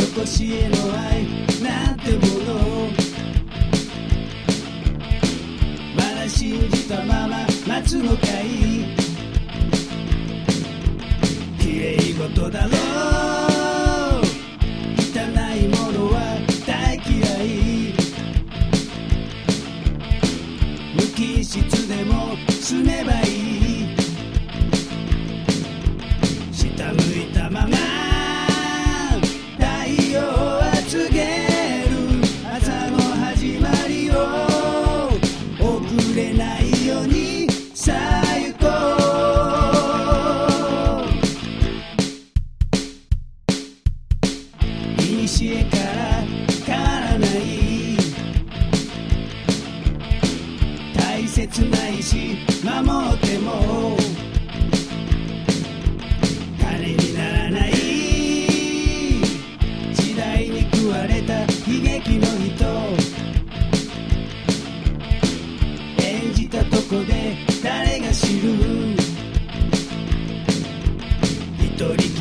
こしへの愛なんてものまだ信じたまま待つのかい。綺麗事だろう、汚いものは大嫌い。無機質でも住めばいい。下向いたまま太陽は告げる朝の始まりを遅れないようにさあ行こう。古から変わらない大切な石守っても金にならない時代に食われた悲劇の人演じたとこで誰が知る。一人